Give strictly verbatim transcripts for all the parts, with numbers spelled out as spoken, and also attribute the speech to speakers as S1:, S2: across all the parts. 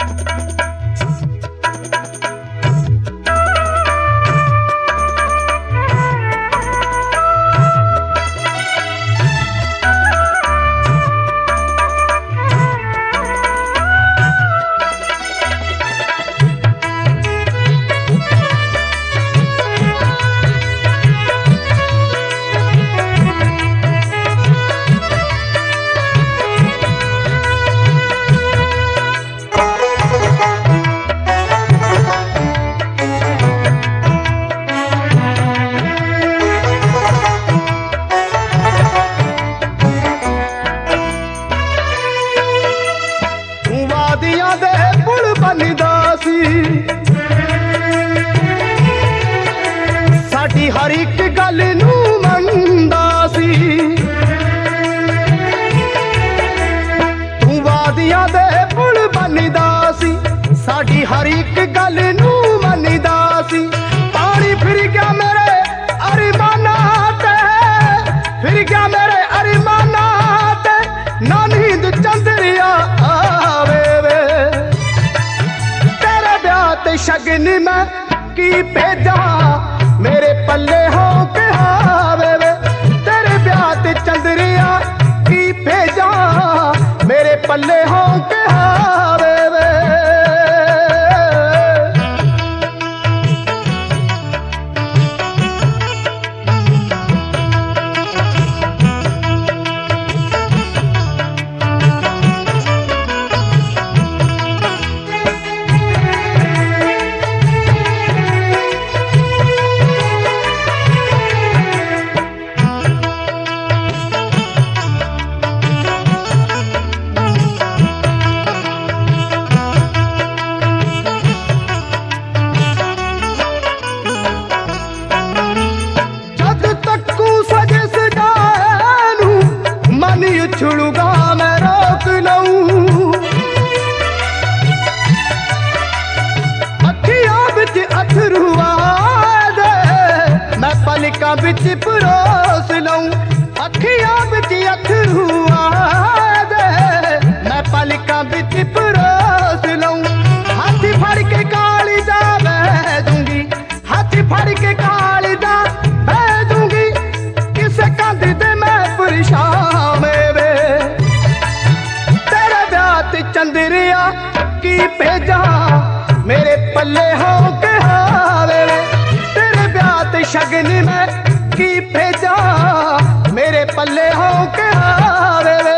S1: साडी हर एक गल नू मनदा सी, तू वादियां दे पुल बनदा सी। साडी हर एक गल नू मनदा सी। पानी फिर गया मेरे अरमाना ते, फिर गया मेरे अरमाना ते, ना नींद चंद्रिया आवे वे। तेरे ब्याह ते शगन मैं की भेजा, मेरे पल्ले हो के हावे वे। तेरे ब्याह ते चंद्रिया की भेजा, मेरे पल्ले हो के हावे वे। छुड़ूगा मैं रोक लूं, अखियां बिच अथरू दे, मैं पलकां बिच परोस लूं। अखियां बिच अथरू दे, मैं पलकां बिच परोस लूं। हाथ फड़ के काली दा बह दूंगी, हाथ फड़ के काली दा बह दूंगी, किसे कंध दे मैं परेशान। चंद्रिया की भेजा, मेरे पल्ले हो के हावे वे। तेरे ब्याह ते शगन में की भेजा, मेरे पल्ले हो के हावे वे।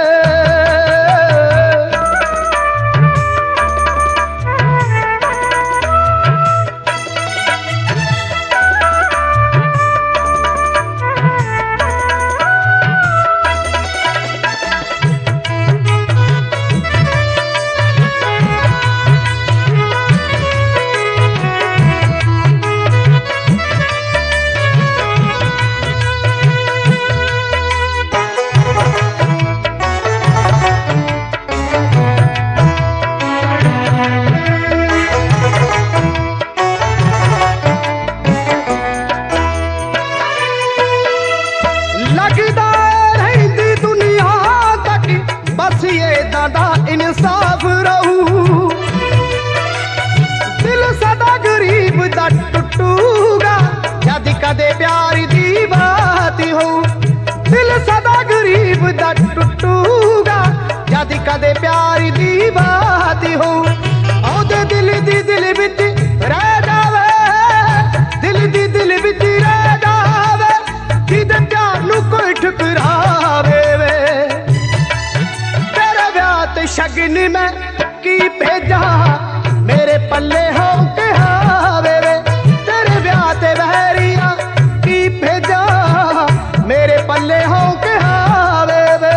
S1: इंसाफ रहू, दिल सदा गरीब दा टुटूगा, जद कदे प्यार दी बात हो। दिल सदा गरीब दा टुटूगा, जद कदे प्यार दी बात हो। औदे दिल दी दिल विच रह जावे, दिल दी दिल विच रह जावे, जिदे प्यार नू कोई ठुकरावे वे। शगन में की भेजा, मेरे पल्ले हो के हावे वे। तेरे ब्याह ते बहरिया की भेजा, मेरे पल्ले हो के हावे वे।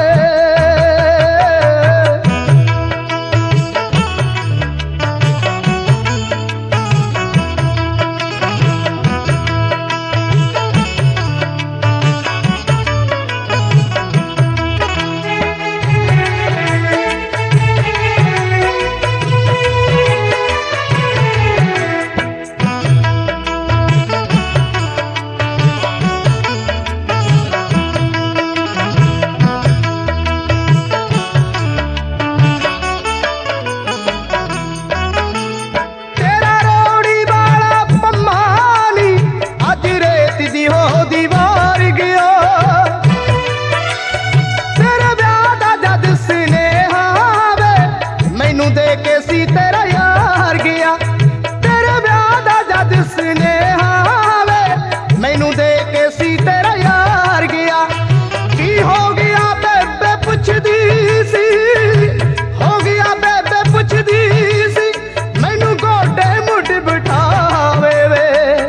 S1: ਸੀ तेरा यार गया तेरे ब्याह दा जद सुनेहा वे मैनू दे के सी तेरा यार गया की हो गया बेबे पुछदी सी हो गया बेबे पुछदी सी मैनू गोडे मुड बिठावे वे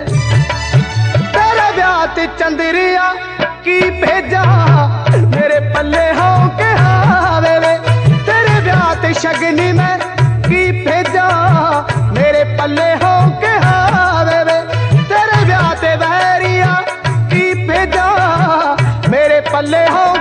S1: तेरे ब्याह ते चंदरिया की भेजा मेरे पल्ले हो के आवे वे तेरे ब्याह ते शगनी मैं की भेजा मेरे पल्ले हो के आवे वे तेरे ब्याह ते वैरिया की भेजा मेरे पल्ले हो